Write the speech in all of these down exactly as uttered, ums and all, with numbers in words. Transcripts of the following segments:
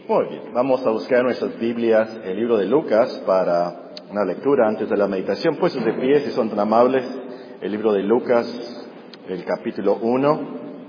Muy bien, vamos a buscar en nuestras Biblias el libro de Lucas para una lectura antes de la meditación. Puestos de pie, si son tan amables, el libro de Lucas, el capítulo uno.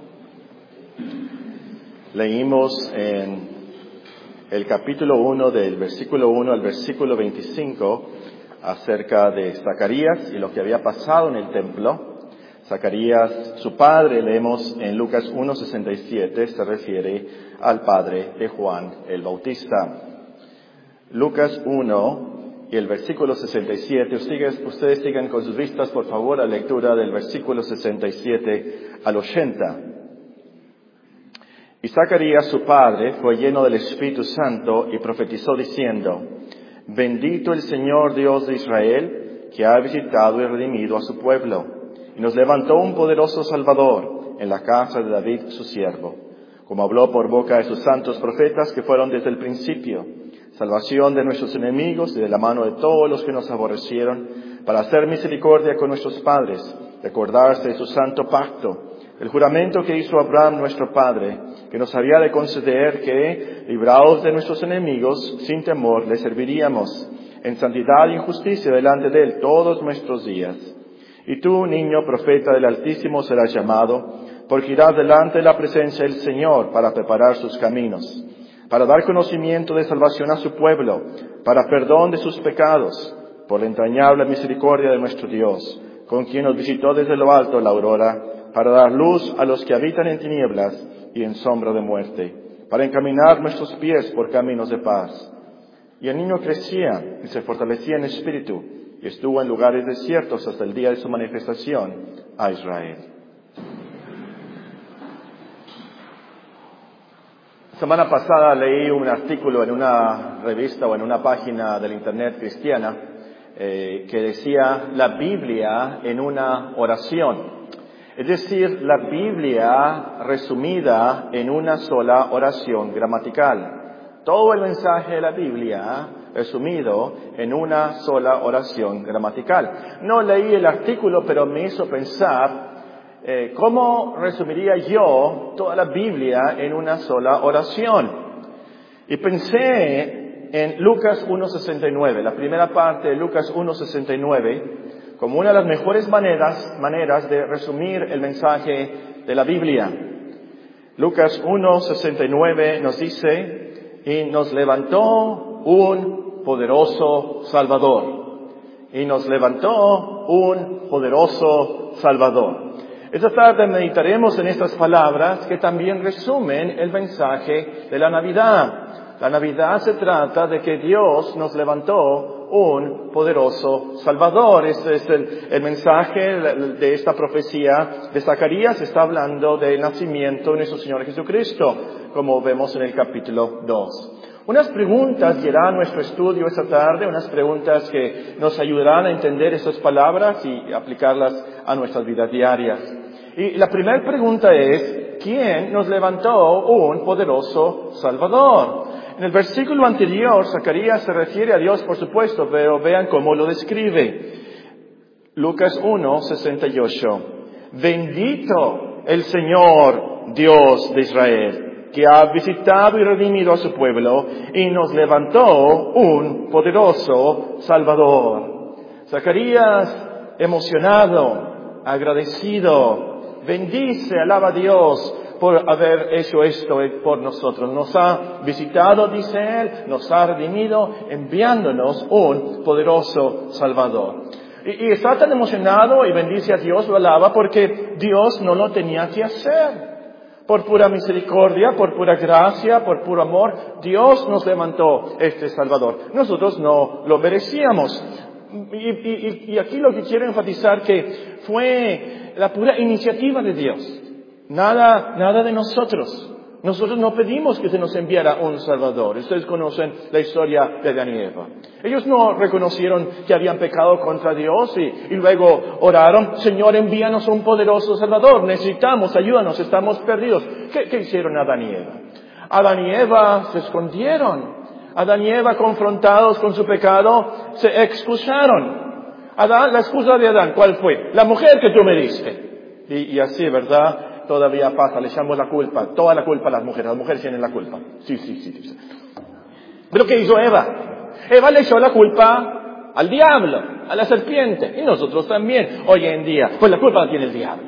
Leímos en el capítulo uno, del versículo uno al versículo veinticinco, acerca de Zacarías y lo que había pasado en el templo. Zacarías, su padre, leemos en Lucas uno sesenta y siete, se refiere al padre de Juan el Bautista. Lucas uno y el versículo sesenta y siete, ustedes, ustedes sigan con sus vistas, por favor, la lectura del versículo sesenta y siete al ochenta. Y Zacarías, su padre, fue lleno del Espíritu Santo y profetizó diciendo: Bendito el Señor Dios de Israel, que ha visitado y redimido a su pueblo, y nos levantó un poderoso Salvador en la casa de David su siervo, como habló por boca de sus santos profetas que fueron desde el principio, salvación de nuestros enemigos y de la mano de todos los que nos aborrecieron, para hacer misericordia con nuestros padres, de acordarse de su santo pacto, el juramento que hizo Abraham nuestro padre, que nos había de conceder que, librados de nuestros enemigos, sin temor le serviríamos, en santidad y justicia delante de él todos nuestros días. Y tú, niño profeta del Altísimo, serás llamado, porque irás delante de la presencia del Señor para preparar sus caminos, para dar conocimiento de salvación a su pueblo, para perdón de sus pecados, por la entrañable misericordia de nuestro Dios, con quien nos visitó desde lo alto la aurora, para dar luz a los que habitan en tinieblas y en sombra de muerte, para encaminar nuestros pies por caminos de paz. Y el niño crecía y se fortalecía en espíritu, y estuvo en lugares desiertos hasta el día de su manifestación a Israel. Semana pasada leí un artículo en una revista o en una página del internet cristiana eh, que decía la Biblia en una oración. Es decir, la Biblia resumida en una sola oración gramatical. Todo el mensaje de la Biblia resumido en una sola oración gramatical. No leí el artículo, pero me hizo pensar eh, cómo resumiría yo toda la Biblia en una sola oración. Y pensé en Lucas uno sesenta y nueve, la primera parte de Lucas uno sesenta y nueve, como una de las mejores maneras, maneras de resumir el mensaje de la Biblia. Lucas uno sesenta y nueve nos dice: y nos levantó un poderoso Salvador. Y nos levantó un poderoso Salvador. Esta tarde meditaremos en estas palabras que también resumen el mensaje de la Navidad. La Navidad se trata de que Dios nos levantó un poderoso Salvador. Este es el, el mensaje de esta profecía de Zacarías. Está hablando del nacimiento de nuestro Señor Jesucristo, como vemos en el capítulo dos. Unas preguntas guiarán nuestro estudio esta tarde, unas preguntas que nos ayudarán a entender estas palabras y aplicarlas a nuestras vidas diarias. Y la primera pregunta es: ¿quién nos levantó un poderoso Salvador? En el versículo anterior, Zacarías se refiere a Dios, por supuesto, pero vean cómo lo describe. Lucas uno sesenta y ocho. Bendito el Señor Dios de Israel, que ha visitado y redimido a su pueblo y nos levantó un poderoso Salvador. Zacarías, emocionado, agradecido, bendice, alaba a Dios por haber hecho esto por nosotros. Nos ha visitado, dice él, nos ha redimido, enviándonos un poderoso Salvador. Y, y está tan emocionado y bendice a Dios, lo alaba, porque Dios no lo tenía que hacer. Por pura misericordia, por pura gracia, por puro amor, Dios nos levantó este Salvador. Nosotros no lo merecíamos. Y, y, y aquí lo que quiero enfatizar que fue la pura iniciativa de Dios. Nada, nada de nosotros. Nosotros no pedimos que se nos enviara un Salvador. Ustedes conocen la historia de Adán y Eva. Ellos no reconocieron que habían pecado contra Dios y, y luego oraron: Señor, envíanos un poderoso Salvador. Necesitamos, ayúdanos, estamos perdidos. ¿Qué, qué hicieron Adán y Eva? Adán y Eva se escondieron. Adán y Eva, confrontados con su pecado, se excusaron. Adán, la excusa de Adán, ¿cuál fue? La mujer que tú me diste. Y, y así, ¿verdad? todavía pasa, le echamos la culpa, toda la culpa a las mujeres, las mujeres tienen la culpa. Sí, sí, sí, sí. Pero ¿qué hizo Eva? Eva le echó la culpa al diablo, a la serpiente, y nosotros también, hoy en día, pues la culpa la tiene el diablo.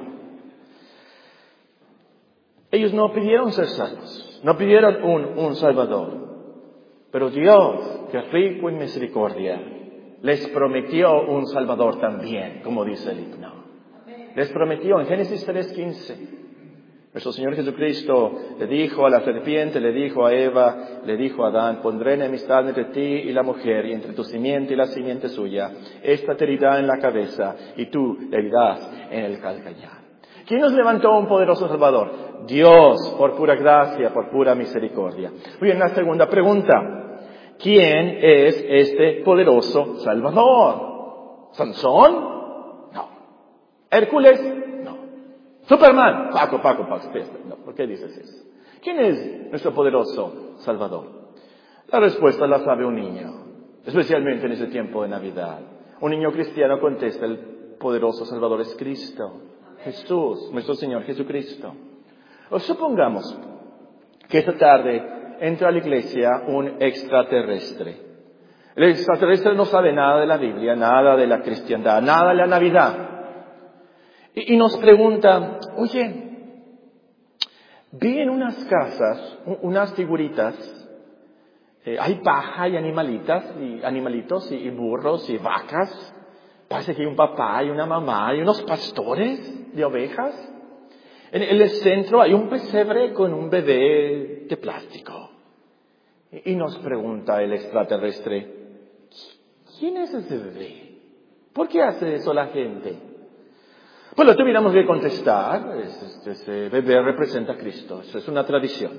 Ellos no pidieron ser salvos, no pidieron un, un salvador, pero Dios, que es rico en misericordia, les prometió un salvador también, como dice el himno. Les prometió en Génesis tres quince. Nuestro Señor Jesucristo le dijo a la serpiente, le dijo a Eva, le dijo a Adán: pondré enemistad entre ti y la mujer, y entre tu simiente y la simiente suya. Esta te herirá en la cabeza, y tú le herirás en el calcañar. ¿Quién nos levantó un poderoso Salvador? Dios, por pura gracia, por pura misericordia. Muy bien, la segunda pregunta. ¿Quién es este poderoso Salvador? ¿Sansón? No. ¿Hércules? No. ¿Superman? Paco, Paco, Paco. No, ¿por qué dices eso? ¿Quién es nuestro poderoso Salvador? La respuesta la sabe un niño, especialmente en ese tiempo de Navidad. Un niño cristiano contesta: el poderoso Salvador es Cristo, Jesús, nuestro Señor Jesucristo. O supongamos que esta tarde entra a la iglesia un extraterrestre. El extraterrestre no sabe nada de la Biblia, nada de la cristiandad, nada de la Navidad. Y, y nos pregunta: oye, vi en unas casas unas figuritas, eh, hay paja y animalitas, y animalitos y, y burros y vacas. Parece que hay un papá y una mamá y unos pastores de ovejas. En el centro hay un pesebre con un bebé de plástico. Y nos pregunta el extraterrestre: ¿quién es ese bebé? ¿Por qué hace eso la gente? Pues lo tuviéramos que contestar: ese bebé representa a Cristo, eso es una tradición.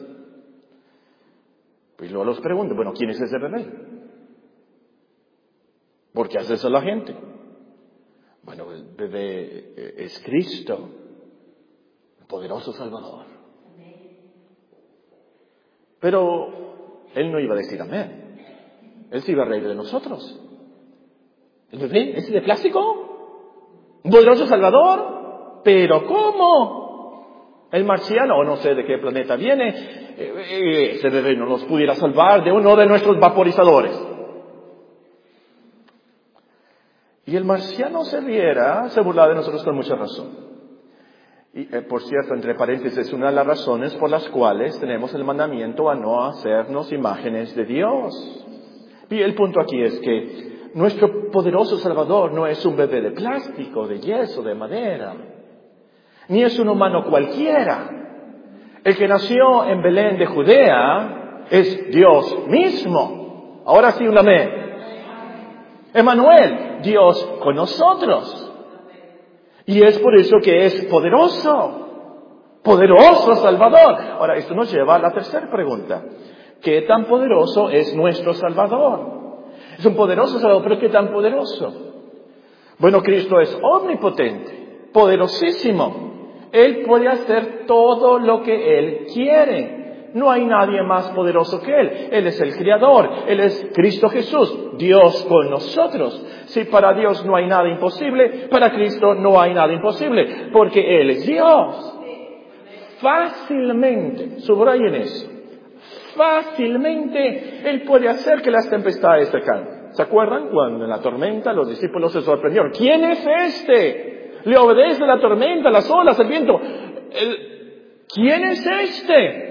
Pues luego los pregunto: bueno, ¿quién es ese bebé? ¿Por qué hace eso la gente? Bueno, el bebé es Cristo, el poderoso Salvador. Pero Él no iba a decir amén. Él se iba a reír de nosotros. ¿El bebé ese de plástico? ¿Un poderoso Salvador? ¿Pero cómo? El marciano, o no sé de qué planeta viene, ese bebé no nos pudiera salvar de uno de nuestros vaporizadores. Y el marciano se riera, se burlaba de nosotros con mucha razón. Y, eh, por cierto, entre paréntesis, es una de las razones por las cuales tenemos el mandamiento a no hacernos imágenes de Dios. Y el punto aquí es que nuestro poderoso Salvador no es un bebé de plástico, de yeso, de madera, ni es un humano cualquiera. El que nació en Belén de Judea es Dios mismo. Ahora sí, un amén. Emmanuel, Dios con nosotros. Y es por eso que es poderoso, poderoso Salvador. Ahora, esto nos lleva a la tercera pregunta: ¿qué tan poderoso es nuestro Salvador? Es un poderoso Salvador, pero ¿qué tan poderoso? Bueno, Cristo es omnipotente, poderosísimo. Él puede hacer todo lo que Él quiere. No hay nadie más poderoso que Él. Él es el Creador. Él es Cristo Jesús, Dios con nosotros. Si para Dios no hay nada imposible, para Cristo no hay nada imposible, porque Él es Dios. Fácilmente, subrayen eso, fácilmente Él puede hacer que las tempestades se calmen. ¿Se acuerdan cuando en la tormenta los discípulos se sorprendieron? ¿Quién es este? Le obedece la tormenta, las olas, el viento. El... ¿Quién es este?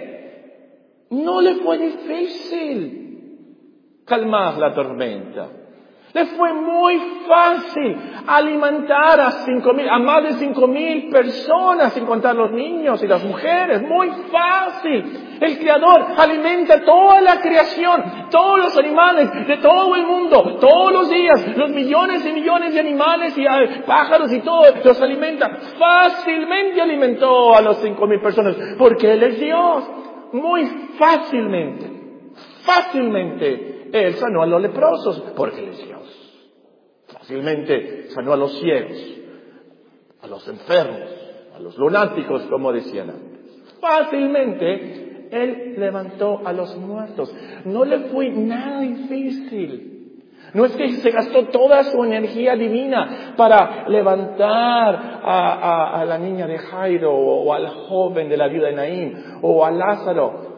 No le fue difícil calmar la tormenta. Le fue muy fácil alimentar a cinco mil, a más de cinco mil personas, sin contar los niños y las mujeres. Muy fácil. El Creador alimenta toda la creación, todos los animales de todo el mundo, todos los días, los millones y millones de animales y pájaros y todo, los alimenta. Fácilmente alimentó a los cinco mil personas, porque Él es Dios. Muy fácilmente, fácilmente, Él sanó a los leprosos, porque Él es Dios. Fácilmente sanó a los ciegos, a los enfermos, a los lunáticos, como decían antes. Fácilmente, Él levantó a los muertos. No le fue nada difícil. No es que se gastó toda su energía divina para levantar a, a, a la niña de Jairo o, o al joven de la viuda de Naín o a Lázaro.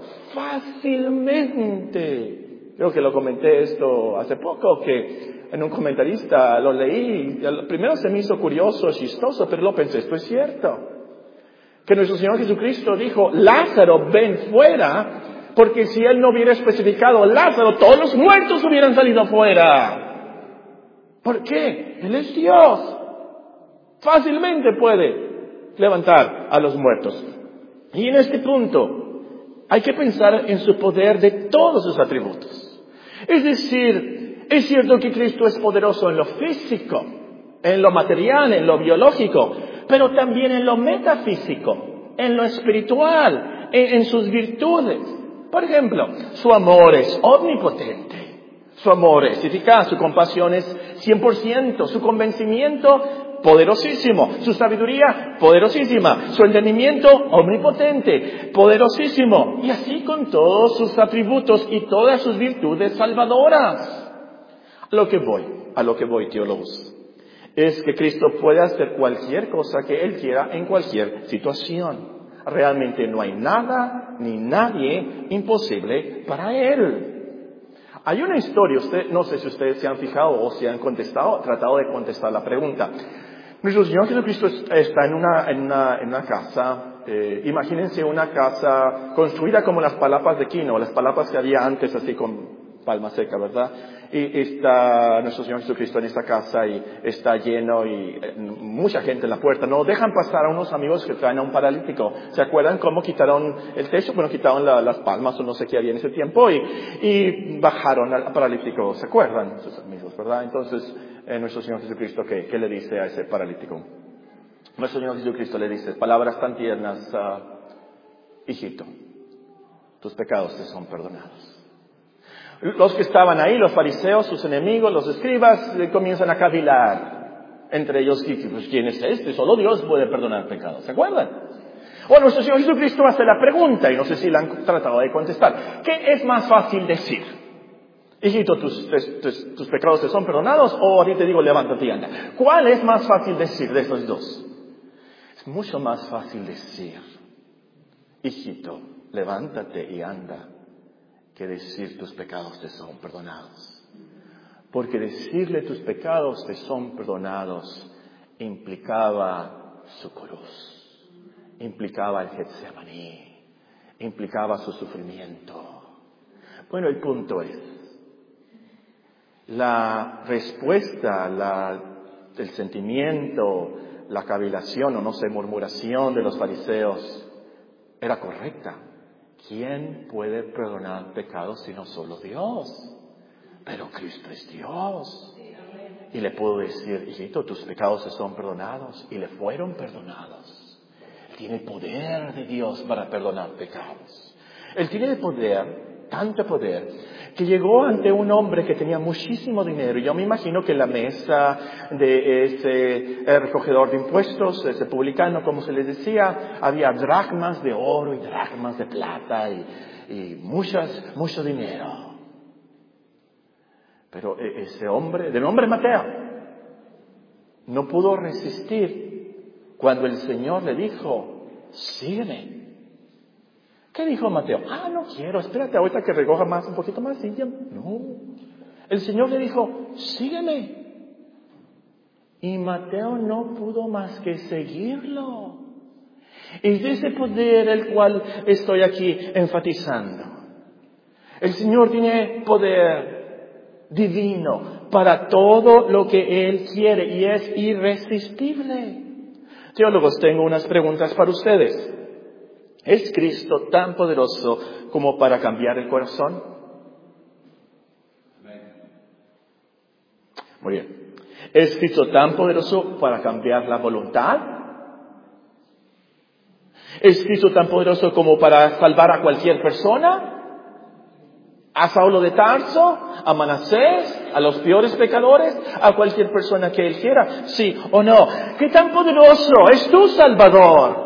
Fácilmente. Creo que lo comenté esto hace poco, que en un comentarista lo leí. Primero se me hizo curioso, chistoso, pero lo pensé, esto es cierto. Que nuestro Señor Jesucristo dijo, Lázaro, ven fuera. Porque si Él no hubiera especificado Lázaro, todos los muertos hubieran salido afuera. ¿Por qué? Él es Dios. Fácilmente puede levantar a los muertos. Y en este punto hay que pensar en su poder de todos sus atributos. Es decir, es cierto que Cristo es poderoso en lo físico, en lo material, en lo biológico, pero también en lo metafísico, en lo espiritual, en, en sus virtudes. Por ejemplo, su amor es omnipotente, su amor es eficaz, su compasión es cien por ciento, su convencimiento poderosísimo, su sabiduría poderosísima, su entendimiento omnipotente, poderosísimo, y así con todos sus atributos y todas sus virtudes salvadoras. A lo que voy, a lo que voy, teólogos, es que Cristo puede hacer cualquier cosa que Él quiera en cualquier situación. Realmente no hay nada ni nadie imposible para Él. Hay una historia, usted, no sé si ustedes se han fijado o se han contestado, tratado de contestar la pregunta. Nuestro Señor Jesucristo está en una, en una, en una casa, eh, imagínense una casa construida como las palapas de Quino, las palapas que había antes así con palma seca, ¿verdad? Y está nuestro Señor Jesucristo en esta casa y está lleno y eh, mucha gente en la puerta. No dejan pasar a unos amigos que traen a un paralítico. ¿Se acuerdan cómo quitaron el techo? Bueno, quitaron la, las palmas o no sé qué había en ese tiempo y, y bajaron al paralítico. ¿Se acuerdan? Sus amigos, ¿verdad? Entonces, eh, nuestro Señor Jesucristo, ¿qué, ¿qué le dice a ese paralítico? Nuestro Señor Jesucristo le dice palabras tan tiernas, uh, hijito, tus pecados te son perdonados. Los que estaban ahí, los fariseos, sus enemigos, los escribas, eh, comienzan a cavilar. Entre ellos, pues, ¿quién es este? Solo Dios puede perdonar pecados. ¿Se acuerdan? Bueno, nuestro Señor Jesucristo hace la pregunta, y no sé si la han tratado de contestar. ¿Qué es más fácil decir? Hijito, tus, tus, tus pecados te son perdonados, o a ti te digo, levántate y anda. ¿Cuál es más fácil decir de esos dos? Es mucho más fácil decir, hijito, levántate y anda, que decir tus pecados te son perdonados. Porque decirle tus pecados te son perdonados implicaba su cruz, implicaba el Getsemaní, implicaba su sufrimiento. Bueno, el punto es, la respuesta, la, el sentimiento, la cavilación o no sé, murmuración de los fariseos era correcta. ¿Quién puede perdonar pecados sino solo Dios? Pero Cristo es Dios. Y le puedo decir, hijito, tus pecados te son perdonados. Y le fueron perdonados. Él tiene el poder de Dios para perdonar pecados. Él tiene el poder, tanto poder, que llegó ante un hombre que tenía muchísimo dinero. Yo me imagino que en la mesa de ese recogedor de impuestos, ese publicano, como se les decía, había dracmas de oro y dracmas de plata y, y muchas, mucho dinero. Pero ese hombre, de nombre Mateo, no pudo resistir cuando el Señor le dijo, sígueme. ¿Qué dijo Mateo? Ah, no quiero, espérate ahorita que recoja más, un poquito más. Y ya. No. El Señor le dijo, sígueme. Y Mateo no pudo más que seguirlo. Es de ese poder el cual estoy aquí enfatizando. El Señor tiene poder divino para todo lo que Él quiere y es irresistible. Teólogos, tengo unas preguntas para ustedes. ¿Es Cristo tan poderoso como para cambiar el corazón? Muy bien. ¿Es Cristo tan poderoso para cambiar la voluntad? ¿Es Cristo tan poderoso como para salvar a cualquier persona? ¿A Saulo de Tarso? ¿A Manasés? ¿A los peores pecadores? ¿A cualquier persona que Él quiera? ¿Sí o no? ¿Qué tan poderoso es tu Salvador?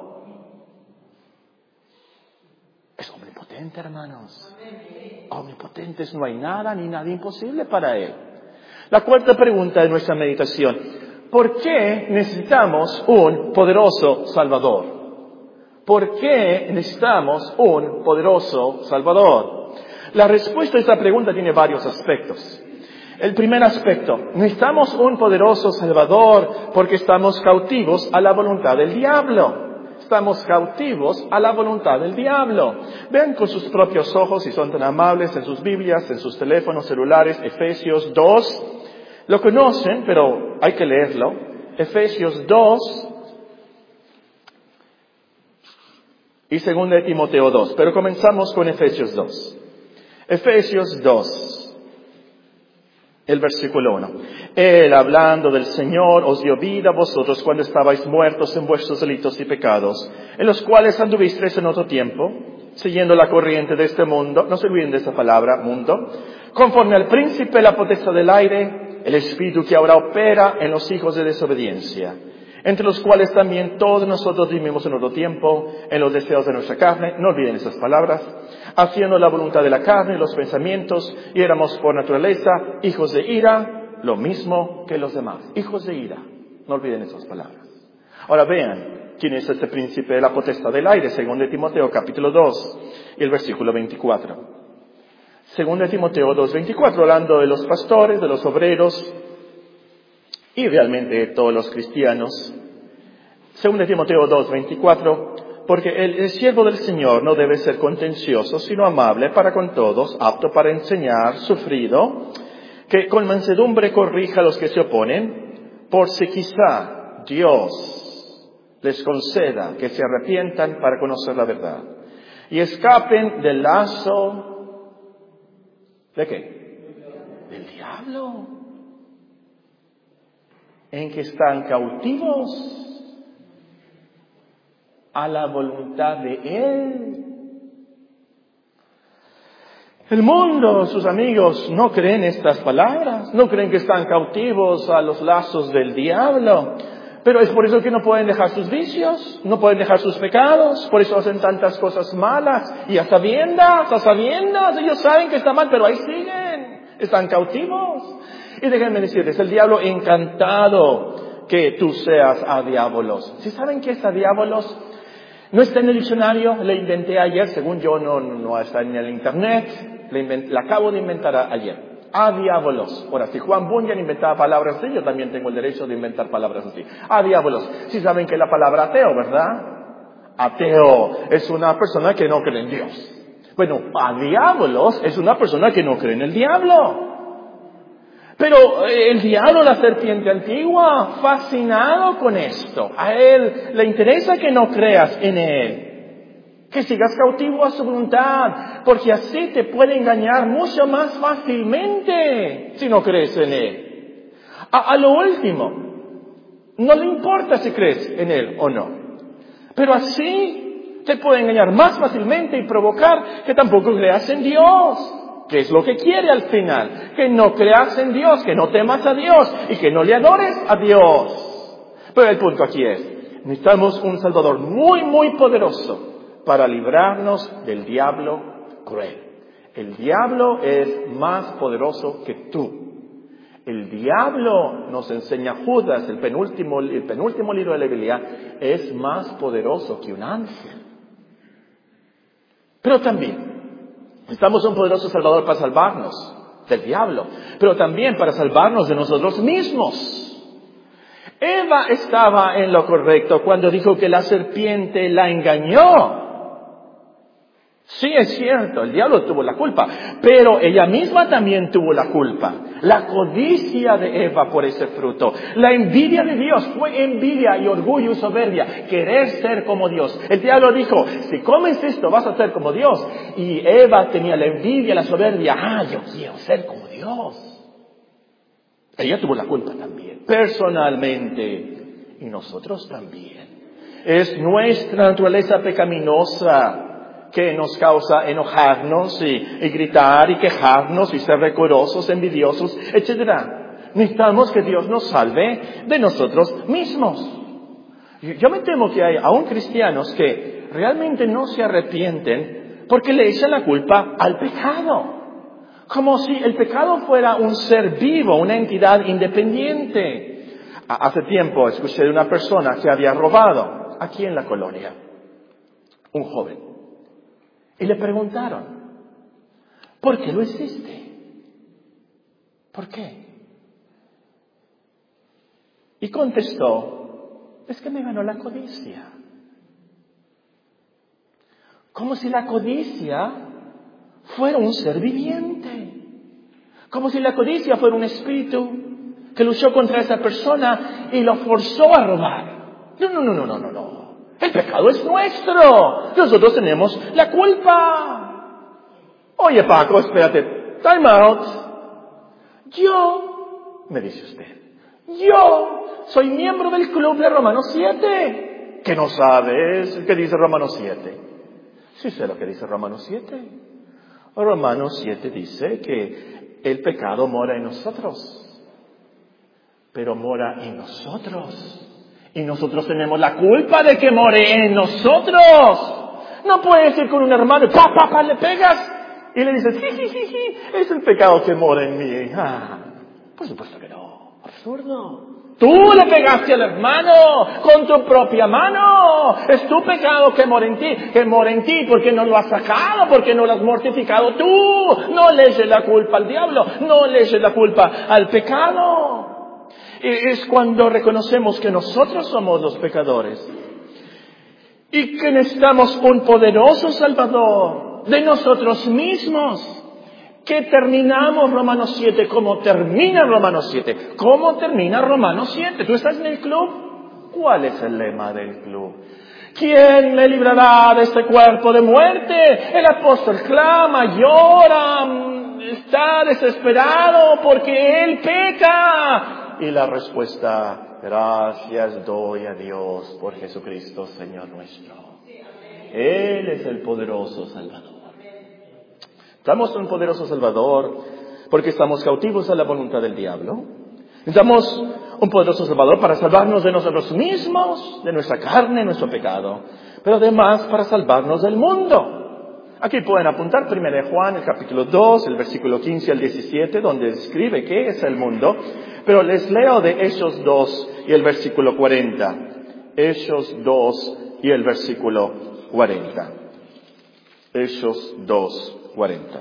Es omnipotente, hermanos. Omnipotentes, no hay nada ni nada imposible para Él. La cuarta pregunta de nuestra meditación: ¿por qué necesitamos un poderoso Salvador? ¿Por qué necesitamos un poderoso Salvador? La respuesta a esta pregunta tiene varios aspectos. El primer aspecto: necesitamos un poderoso Salvador porque estamos cautivos a la voluntad del diablo. Estamos cautivos a la voluntad del diablo. Vean con sus propios ojos, si son tan amables, en sus Biblias, en sus teléfonos celulares, Efesios dos. Lo conocen, pero hay que leerlo. Efesios dos y segunda de Timoteo dos. Pero comenzamos con Efesios dos. Efesios dos, el versículo uno. Él, hablando del Señor, os dio vida a vosotros cuando estabais muertos en vuestros delitos y pecados, en los cuales anduvisteis en otro tiempo, siguiendo la corriente de este mundo. No se olviden de esa palabra, mundo. Conforme al príncipe de la potestad del aire, el espíritu que ahora opera en los hijos de desobediencia, entre los cuales también todos nosotros vivimos en otro tiempo, en los deseos de nuestra carne. No olviden esas palabras. Haciendo la voluntad de la carne y los pensamientos, y éramos por naturaleza hijos de ira, lo mismo que los demás. Hijos de ira. No olviden esas palabras. Ahora vean quién es este príncipe de la potestad del aire, según de Timoteo capítulo dos y el versículo veinticuatro. Según de Timoteo dos, veinticuatro, hablando de los pastores, de los obreros y realmente de todos los cristianos. Según de Timoteo dos, veinticuatro, porque el, el siervo del Señor no debe ser contencioso, sino amable para con todos, apto para enseñar, sufrido, que con mansedumbre corrija a los que se oponen, por si quizá Dios les conceda que se arrepientan para conocer la verdad y escapen del lazo. ¿De qué? Del diablo, en que están cautivos a la voluntad de Él. El mundo, sus amigos, no creen estas palabras, no creen que están cautivos a los lazos del diablo. Pero es por eso que no pueden dejar sus vicios, no pueden dejar sus pecados, por eso hacen tantas cosas malas. Y a sabiendas, a sabiendas, ellos saben que está mal, pero ahí siguen, están cautivos. Y déjenme decirles, el diablo encantado que tú seas a diabolos. ¿Sí saben qué es a diabolos? No está en el diccionario, le inventé ayer, según yo no, no está en el internet, le, invent, la acabo de inventar ayer. A diabolos. Ahora, si Juan Bunyan inventaba palabras así, yo también tengo el derecho de inventar palabras así. A diabolos. Sí saben que es la palabra ateo, ¿verdad? Ateo es una persona que no cree en Dios. Bueno, a diabolos es una persona que no cree en el diablo. Pero el diablo, la serpiente antigua, fascinado con esto. A él le interesa que no creas en él. Que sigas cautivo a su voluntad, porque así te puede engañar mucho más fácilmente si no crees en Él. A, a lo último, no le importa si crees en Él o no, pero así te puede engañar más fácilmente y provocar que tampoco creas en Dios, que es lo que quiere al final, que no creas en Dios, que no temas a Dios y que no le adores a Dios. Pero el punto aquí es, necesitamos un Salvador muy, muy poderoso para librarnos del diablo cruel. El diablo es más poderoso que tú. El diablo, nos enseña Judas, el penúltimo, el penúltimo libro de la Biblia, es más poderoso que un ángel. Pero también, necesitamos un poderoso Salvador para salvarnos del diablo, pero también para salvarnos de nosotros mismos. Eva estaba en lo correcto cuando dijo que la serpiente la engañó. Sí, es cierto, el diablo tuvo la culpa, pero ella misma también tuvo la culpa. La codicia de Eva por ese fruto, la envidia de Dios, fue envidia y orgullo y soberbia, querer ser como Dios. El diablo dijo, si comes esto vas a ser como Dios. Y Eva tenía la envidia, la soberbia, ah, yo quiero ser como Dios. Ella tuvo la culpa también, personalmente, y nosotros también. Es nuestra naturaleza pecaminosa que nos causa enojarnos y, y gritar y quejarnos y ser recorosos, envidiosos, etcétera. Necesitamos que Dios nos salve de nosotros mismos. Yo me temo que hay aún cristianos que realmente no se arrepienten porque le echan la culpa al pecado. Como si el pecado fuera un ser vivo, una entidad independiente. Hace tiempo escuché de una persona que había robado aquí en la colonia, un joven. Y le preguntaron, ¿por qué lo hiciste? ¿Por qué? Y contestó, es que me ganó la codicia. Como si la codicia fuera un ser viviente. Como si la codicia fuera un espíritu que luchó contra esa persona y lo forzó a robar. No, no, no, no, no, no, no. El pecado es nuestro. Nosotros tenemos la culpa. Oye, Paco, espérate. Time out. Yo, me dice usted, yo soy miembro del club de Romanos siete. ¿Qué no sabes qué dice Romanos siete? Sí sé lo que dice Romanos siete. Romanos siete dice que el pecado mora en nosotros. Pero mora en nosotros. Y nosotros tenemos la culpa de que more en nosotros. No puedes ir con un hermano y pa, pa, pa, le pegas. Y le dices, sí, sí, sí, sí, es el pecado que mora en mí. Ah, por supuesto que no. Absurdo. Tú le pegaste al hermano con tu propia mano. Es tu pecado que mora en ti, que mora en ti porque no lo has sacado, porque no lo has mortificado tú. No le eches la culpa al diablo, no le eches la culpa al pecado. Es cuando reconocemos que nosotros somos los pecadores y que necesitamos un poderoso Salvador de nosotros mismos. Que terminamos Romanos siete, ¿cómo termina Romanos siete? ¿Cómo termina Romanos siete? ¿Tú estás en el club? ¿Cuál es el lema del club? ¿Quién me librará de este cuerpo de muerte? El apóstol clama, llora, está desesperado porque él peca. Y la respuesta, gracias doy a Dios por Jesucristo, Señor nuestro. Él es el poderoso Salvador. Estamos en un poderoso Salvador porque estamos cautivos a la voluntad del diablo. Necesitamos un poderoso Salvador para salvarnos de nosotros mismos, de nuestra carne, nuestro pecado, pero además para salvarnos del mundo. Aquí pueden apuntar primero de Juan, el capítulo dos, el versículo quince al diecisiete, donde describe qué es el mundo, pero les leo de Hechos dos y el versículo cuarenta. Hechos dos y el versículo cuarenta. Hechos dos, cuarenta.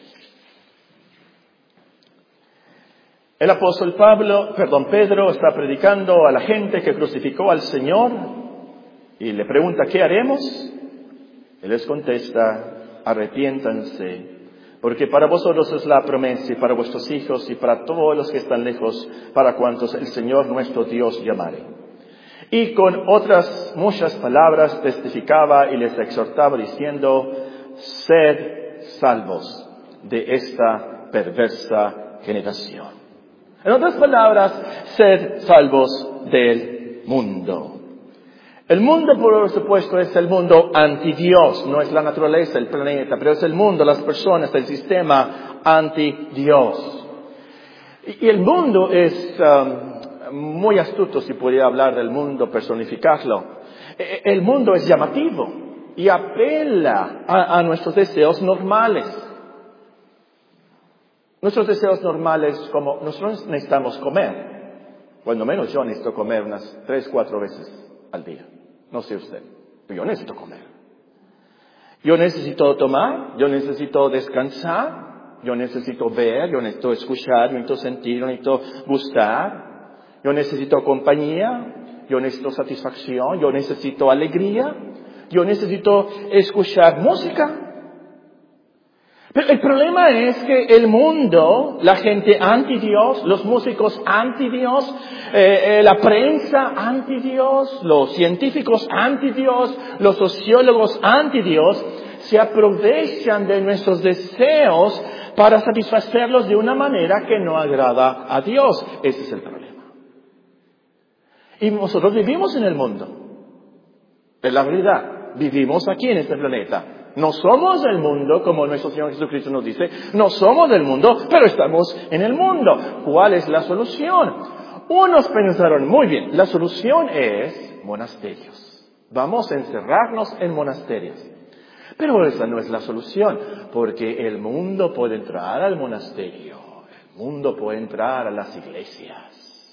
El apóstol Pablo, perdón, Pedro está predicando a la gente que crucificó al Señor y le pregunta, ¿qué haremos? Él les contesta, arrepiéntanse, porque para vosotros es la promesa y para vuestros hijos y para todos los que están lejos, para cuantos el Señor nuestro Dios llamare. Y con otras muchas palabras testificaba y les exhortaba diciendo, sed salvos de esta perversa generación. En otras palabras, sed salvos del mundo. El mundo, por supuesto, es el mundo anti-Dios, no es la naturaleza, el planeta, pero es el mundo, las personas, el sistema anti-Dios. Y el mundo es um, muy astuto, si pudiera hablar del mundo, personificarlo. El mundo es llamativo y apela a, a nuestros deseos normales. Nuestros deseos normales, como nosotros necesitamos comer, cuando menos yo necesito comer unas tres, cuatro veces al día. No sé usted, pero yo necesito comer. Yo necesito tomar, yo necesito descansar, yo necesito ver, yo necesito escuchar, yo necesito sentir, yo necesito gustar, yo necesito compañía, yo necesito satisfacción, yo necesito alegría, yo necesito escuchar música. Pero el problema es que el mundo, la gente anti-Dios, los músicos anti-Dios, eh, eh, la prensa anti-Dios, los científicos anti-Dios, los sociólogos anti-Dios, se aprovechan de nuestros deseos para satisfacerlos de una manera que no agrada a Dios. Ese es el problema. Y nosotros vivimos en el mundo. Es la verdad. Vivimos aquí en este planeta. No somos del mundo, como nuestro Señor Jesucristo nos dice. No somos del mundo, pero estamos en el mundo. ¿Cuál es la solución? Unos pensaron, muy bien, la solución es monasterios. Vamos a encerrarnos en monasterios. Pero esa no es la solución, porque el mundo puede entrar al monasterio, el mundo puede entrar a las iglesias.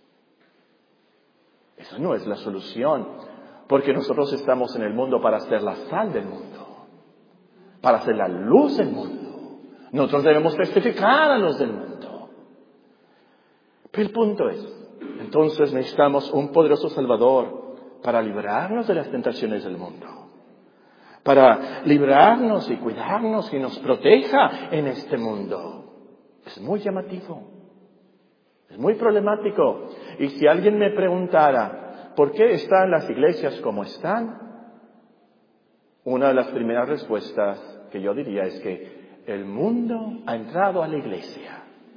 Esa no es la solución, porque nosotros estamos en el mundo para ser la sal del mundo, para ser la luz del mundo. Nosotros debemos testificar a los del mundo. Pero el punto es, entonces necesitamos un poderoso Salvador para librarnos de las tentaciones del mundo, para librarnos y cuidarnos y nos proteja en este mundo. Es muy llamativo, es muy problemático. Y si alguien me preguntara, ¿por qué están las iglesias como están? Una de las primeras respuestas que yo diría es que el mundo ha entrado a la iglesia.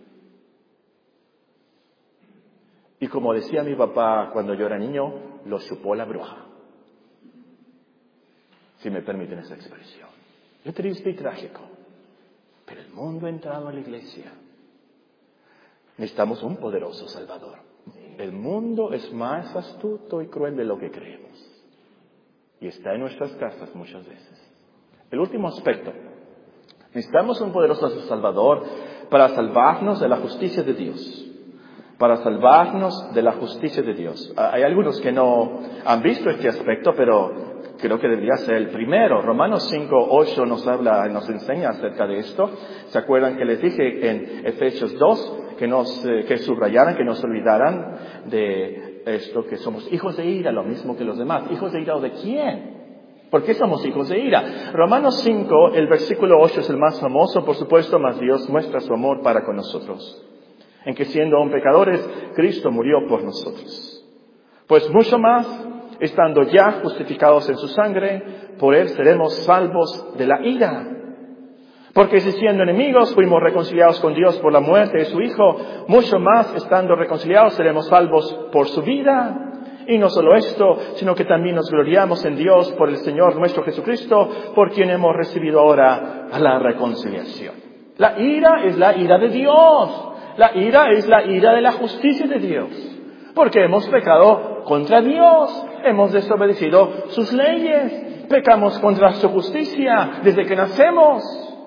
Y como decía mi papá cuando yo era niño, lo chupó la bruja. Si me permiten esa expresión. Es triste y trágico. Pero el mundo ha entrado a la iglesia. Necesitamos un poderoso Salvador. El mundo es más astuto y cruel de lo que creemos. Y está en nuestras casas muchas veces. El último aspecto. Necesitamos un poderoso Salvador para salvarnos de la justicia de Dios. Para salvarnos de la justicia de Dios. Hay algunos que no han visto este aspecto, pero creo que debería ser el primero. Romanos cinco ocho nos habla, nos enseña acerca de esto. ¿Se acuerdan que les dije en Efesios dos que nos, eh, que subrayaran, que nos olvidaran de esto, que somos hijos de ira, lo mismo que los demás? ¿Hijos de ira o de quién? ¿Por qué somos hijos de ira? Romanos cinco, el versículo ocho es el más famoso, por supuesto, mas Dios muestra su amor para con nosotros, en que siendo aún pecadores, Cristo murió por nosotros. Pues mucho más, estando ya justificados en su sangre, por él seremos salvos de la ira. Porque si siendo enemigos fuimos reconciliados con Dios por la muerte de su Hijo, mucho más, estando reconciliados, seremos salvos por su vida. Y no solo esto, sino que también nos gloriamos en Dios por el Señor nuestro Jesucristo, por quien hemos recibido ahora a la reconciliación. La ira es la ira de Dios. La ira es la ira de la justicia de Dios. Porque hemos pecado contra Dios. Hemos desobedecido sus leyes. Pecamos contra su justicia desde que nacemos.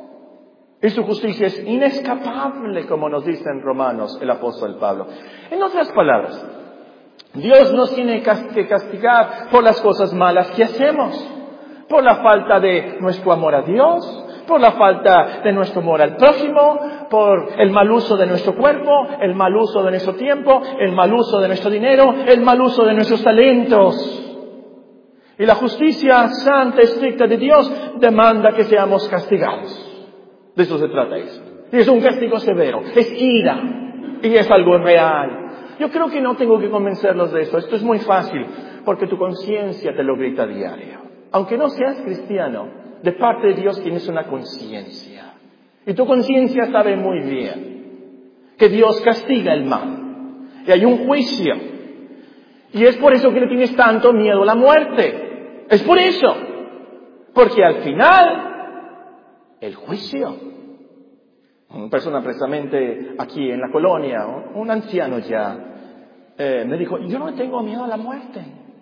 Y su justicia es inescapable, como nos dice en Romanos el apóstol Pablo. En otras palabras, Dios nos tiene que castigar por las cosas malas que hacemos, por la falta de nuestro amor a Dios, por la falta de nuestro amor al prójimo, por el mal uso de nuestro cuerpo, el mal uso de nuestro tiempo, el mal uso de nuestro dinero, el mal uso de nuestros talentos. Y la justicia santa, estricta de Dios demanda que seamos castigados. De eso se trata esto. Y es un castigo severo, es ira, y es algo real. Yo creo que no tengo que convencerlos de eso. Esto es muy fácil, porque tu conciencia te lo grita a diario. Aunque no seas cristiano, de parte de Dios tienes una conciencia. Y tu conciencia sabe muy bien que Dios castiga el mal. Y hay un juicio. Y es por eso que le tienes tanto miedo a la muerte. Es por eso. Porque al final, el juicio. Una persona precisamente aquí en la colonia, un anciano ya, eh, me dijo, yo no tengo miedo a la muerte.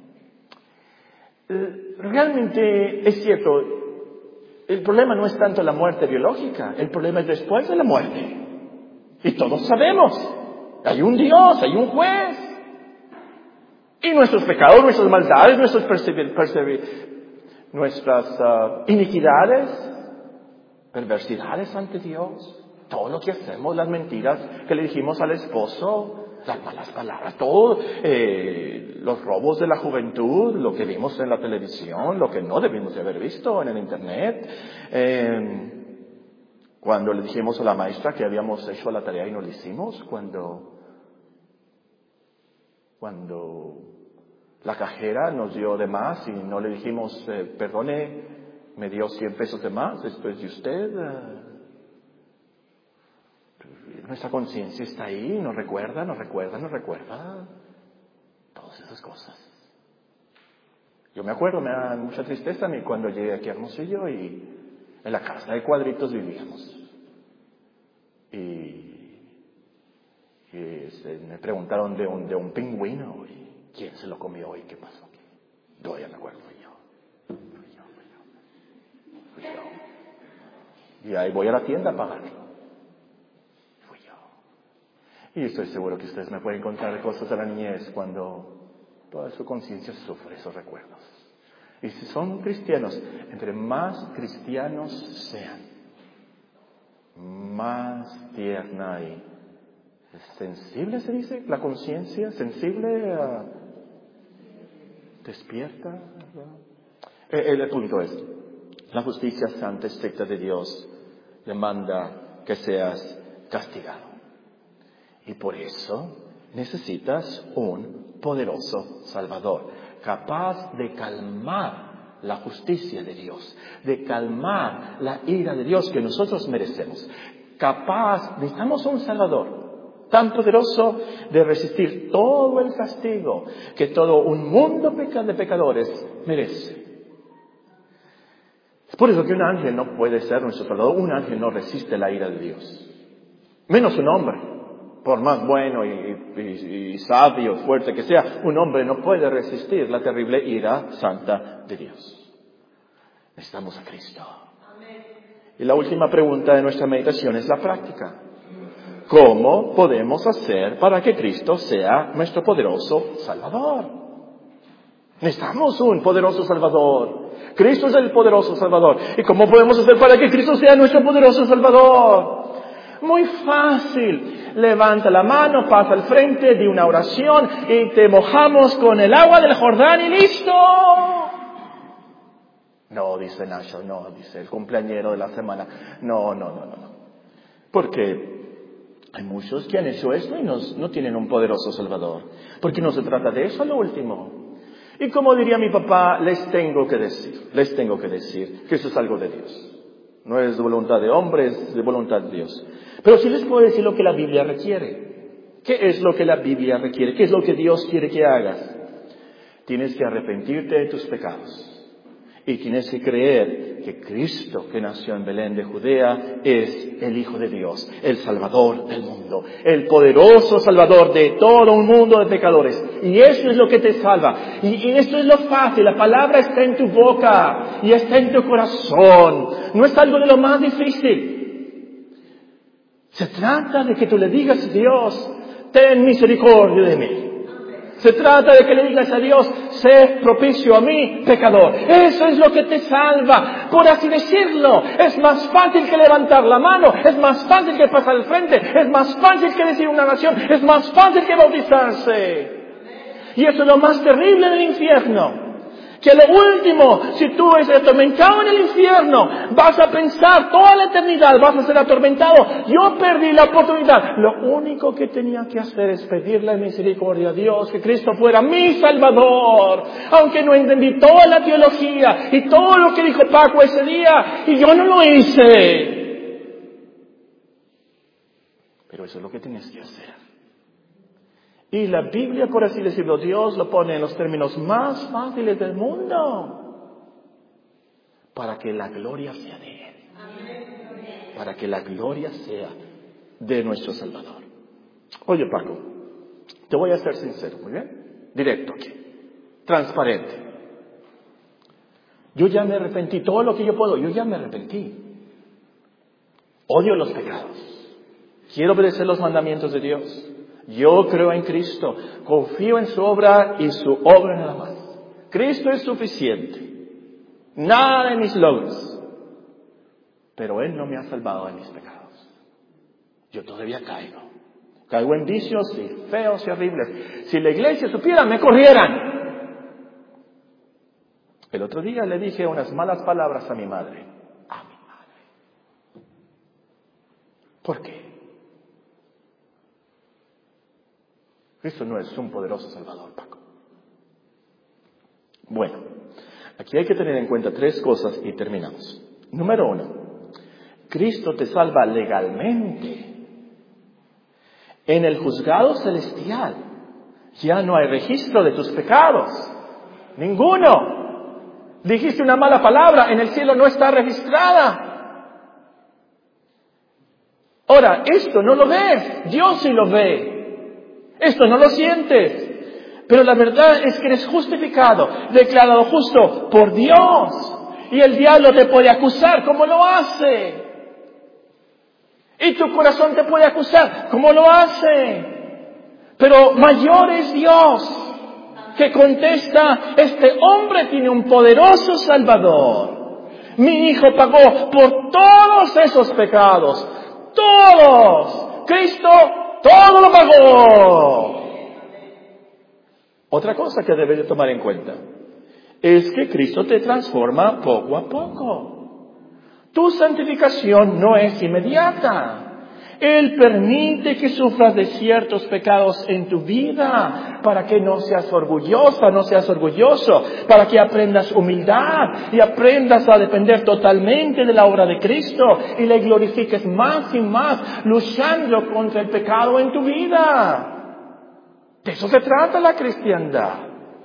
Eh, realmente es cierto, el problema no es tanto la muerte biológica, el problema es después de la muerte. Y todos sabemos, hay un Dios, hay un juez. Y nuestros pecados, nuestras maldades, nuestros persever, persever, nuestras uh, iniquidades, perversidades ante Dios, todo lo que hacemos, las mentiras que le dijimos al esposo, las malas palabras, todo, eh, los robos de la juventud, lo que vimos en la televisión, lo que no debimos de haber visto en el internet, eh, cuando le dijimos a la maestra que habíamos hecho la tarea y no la hicimos, cuando, cuando la cajera nos dio de más y no le dijimos, eh, perdone, me dio cien pesos de más, esto es de usted. Eh, nuestra conciencia está ahí, nos recuerda, nos recuerda, nos recuerda. Todas esas cosas. Yo me acuerdo, me da mucha tristeza a mí cuando llegué aquí a Hermosillo y en la casa de cuadritos vivíamos. Y, y este, me preguntaron de un, de un pingüino y quién se lo comió y qué pasó aquí. Yo ya me acuerdo, fui yo. Fui yo, fui yo. Fui yo. Y ahí voy a la tienda a pagarlo. Fui yo. Y estoy seguro que ustedes me pueden contar cosas de la niñez cuando toda su conciencia sufre esos recuerdos. Y si son cristianos, entre más cristianos sean, más tierna y sensible, se dice, la conciencia, sensible, uh, despierta, ¿verdad? El, el punto es, la justicia santa estricta de Dios demanda que seas castigado. Y por eso necesitas un poderoso Salvador, capaz de calmar la justicia de Dios, de calmar la ira de Dios que nosotros merecemos. Capaz, necesitamos un Salvador tan poderoso de resistir todo el castigo que todo un mundo de pecadores merece. Es por eso que un ángel no puede ser nuestro Salvador. Un ángel no resiste la ira de Dios. Menos un hombre. Por más bueno y, y, y sabio, fuerte que sea, un hombre no puede resistir la terrible ira santa de Dios. Necesitamos a Cristo. Y la última pregunta de nuestra meditación es la práctica. ¿Cómo podemos hacer para que Cristo sea nuestro poderoso Salvador? Necesitamos un poderoso Salvador. Cristo es el poderoso Salvador. ¿Y cómo podemos hacer para que Cristo sea nuestro poderoso Salvador? Muy fácil. Levanta la mano, pasa al frente de una oración y te mojamos con el agua del Jordán y listo. No, dice Nacho, no, dice el cumpleañero de la semana. No, no, no, no. Porque hay muchos que han hecho esto y no, no tienen un poderoso Salvador. Porque no se trata de eso a lo último. Y como diría mi papá, les tengo que decir, les tengo que decir que eso es algo de Dios. No es de voluntad de hombres, es de voluntad de Dios. Pero sí les puedo decir lo que la Biblia requiere. ¿Qué es lo que la Biblia requiere? ¿Qué es lo que Dios quiere que hagas? Tienes que arrepentirte de tus pecados. Y tienes que creer que Cristo, que nació en Belén de Judea, es el Hijo de Dios, el Salvador del mundo, el poderoso Salvador de todo un mundo de pecadores. Y eso es lo que te salva. Y, y esto es lo fácil. La palabra está en tu boca y está en tu corazón. No es algo de lo más difícil. Se trata de que tú le digas a Dios, ten misericordia de mí. Se trata de que le digas a Dios, sé propicio a mí, pecador. Eso es lo que te salva, por así decirlo. Es más fácil que levantar la mano, es más fácil que pasar al frente, es más fácil que decir una oración, es más fácil que bautizarse. Y eso es lo más terrible del infierno. Que lo último, si tú eres atormentado en el infierno, vas a pensar toda la eternidad, vas a ser atormentado. Yo perdí la oportunidad. Lo único que tenía que hacer es pedirle misericordia a Dios, que Cristo fuera mi Salvador. Aunque no entendí toda la teología y todo lo que dijo Paco ese día, y yo no lo hice. Pero eso es lo que tienes que hacer. Y la Biblia, por así decirlo, Dios lo pone en los términos más fáciles del mundo. Para que la gloria sea de Él. Para que la gloria sea de nuestro Salvador. Oye, Paco, te voy a ser sincero, ¿muy bien? Directo aquí. Transparente. Yo ya me arrepentí. Todo lo que yo puedo, yo ya me arrepentí. Odio los pecados. Quiero obedecer los mandamientos de Dios. Yo creo en Cristo, confío en su obra y su obra nada más. Cristo es suficiente. Nada de mis logros. Pero Él no me ha salvado de mis pecados. Yo todavía caigo. Caigo en vicios y feos y horribles. Si la iglesia supiera, me corrieran. El otro día le dije unas malas palabras a mi madre. A mi madre. ¿Por qué? Cristo no es un poderoso Salvador, Paco. Bueno, aquí hay que tener en cuenta tres cosas y terminamos. Número uno, Cristo te salva legalmente. En el juzgado celestial ya no hay registro de tus pecados. Ninguno. Dijiste una mala palabra, en el cielo no está registrada. Ahora, esto no lo ves, Dios sí lo ve. Esto no lo sientes, pero la verdad es que eres justificado, declarado justo por Dios. Y el diablo te puede acusar, como lo hace. Y tu corazón te puede acusar, como lo hace. Pero mayor es Dios, que contesta, este hombre tiene un poderoso Salvador. Mi hijo pagó por todos esos pecados. Todos. Cristo todo lo pagó. Otra cosa que debes de tomar en cuenta es que Cristo te transforma poco a poco. Tu santificación no es inmediata. Él permite que sufras de ciertos pecados en tu vida para que no seas orgullosa, no seas orgulloso, para que aprendas humildad y aprendas a depender totalmente de la obra de Cristo y le glorifiques más y más luchando contra el pecado en tu vida. De eso se trata la cristiandad.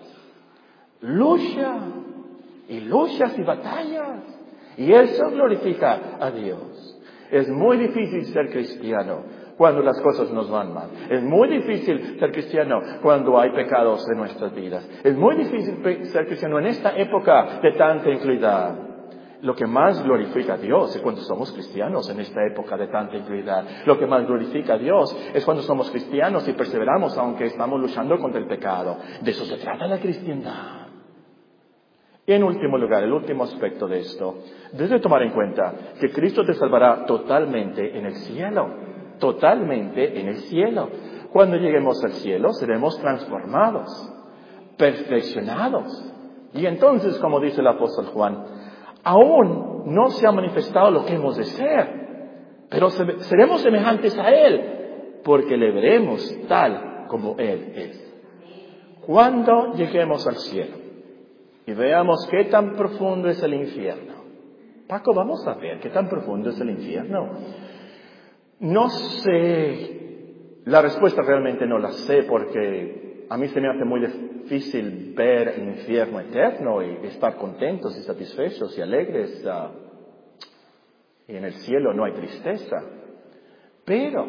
Lucha y luchas y batallas y eso glorifica a Dios. Es muy difícil ser cristiano cuando las cosas nos van mal. Es muy difícil ser cristiano cuando hay pecados en nuestras vidas. Es muy difícil ser cristiano en esta época de tanta incredulidad. Lo que más glorifica a Dios es cuando somos cristianos en esta época de tanta incredulidad. Lo que más glorifica a Dios es cuando somos cristianos y perseveramos aunque estamos luchando contra el pecado. De eso se trata la cristiandad. Y en último lugar, el último aspecto de esto, debes tomar en cuenta que Cristo te salvará totalmente en el cielo. Totalmente en el cielo. Cuando lleguemos al cielo seremos transformados, perfeccionados. Y entonces, como dice el apóstol Juan, aún no se ha manifestado lo que hemos de ser, pero seremos semejantes a Él, porque le veremos tal como Él es. Cuando lleguemos al cielo y veamos qué tan profundo es el infierno. Paco, vamos a ver qué tan profundo es el infierno. No sé, la respuesta realmente no la sé porque a mí se me hace muy difícil ver el infierno eterno y estar contentos y satisfechos y alegres. Uh, y en el cielo no hay tristeza. Pero,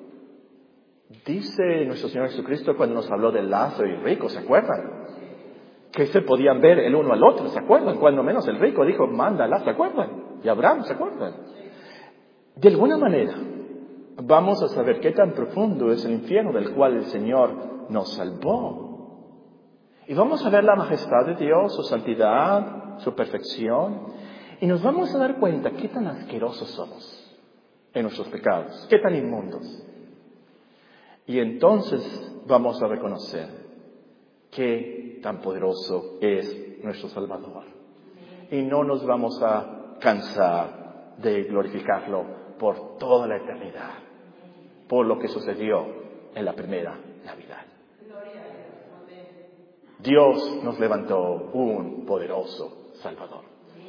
dice nuestro Señor Jesucristo cuando nos habló de Lázaro y rico, ¿se acuerdan? Que se podían ver el uno al otro, ¿se acuerdan? Cuando menos el rico dijo, mándala, ¿se acuerdan? Y Abraham, ¿se acuerdan? De alguna manera, vamos a saber qué tan profundo es el infierno del cual el Señor nos salvó. Y vamos a ver la majestad de Dios, su santidad, su perfección. Y nos vamos a dar cuenta qué tan asquerosos somos en nuestros pecados, qué tan inmundos. Y entonces vamos a reconocer qué tan poderoso es nuestro Salvador. Y no nos vamos a cansar de glorificarlo por toda la eternidad, por lo que sucedió en la primera Navidad. Dios nos levantó un poderoso Salvador.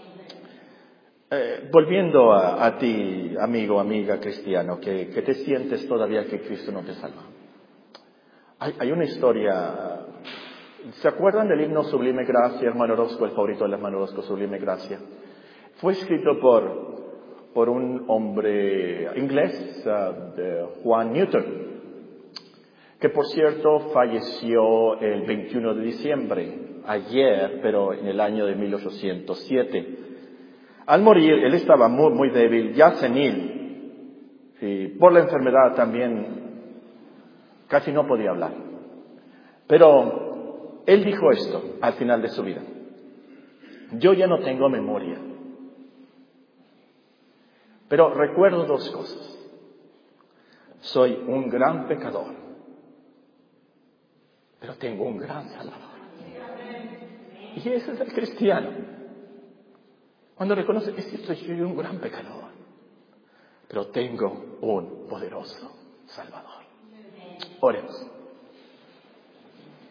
Eh, volviendo a, a ti, amigo, amiga cristiano, que, que te sientes todavía que Cristo no te salva. Hay, hay una historia. ¿Se acuerdan del himno Sublime Gracia, hermano Orozco, el favorito del hermano Orozco, Sublime Gracia? Fue escrito por, por un hombre inglés, uh, de Juan Newton, que por cierto falleció el veintiuno de diciembre, ayer, pero en el año de mil ochocientos siete. Al morir, él estaba muy, muy débil, ya senil, y por la enfermedad también casi no podía hablar. Pero él dijo esto al final de su vida: yo ya no tengo memoria, pero recuerdo dos cosas. Soy un gran pecador, pero tengo un gran Salvador. Y ese es el cristiano. Cuando reconoce que sí, soy un gran pecador, pero tengo un poderoso Salvador. Oremos.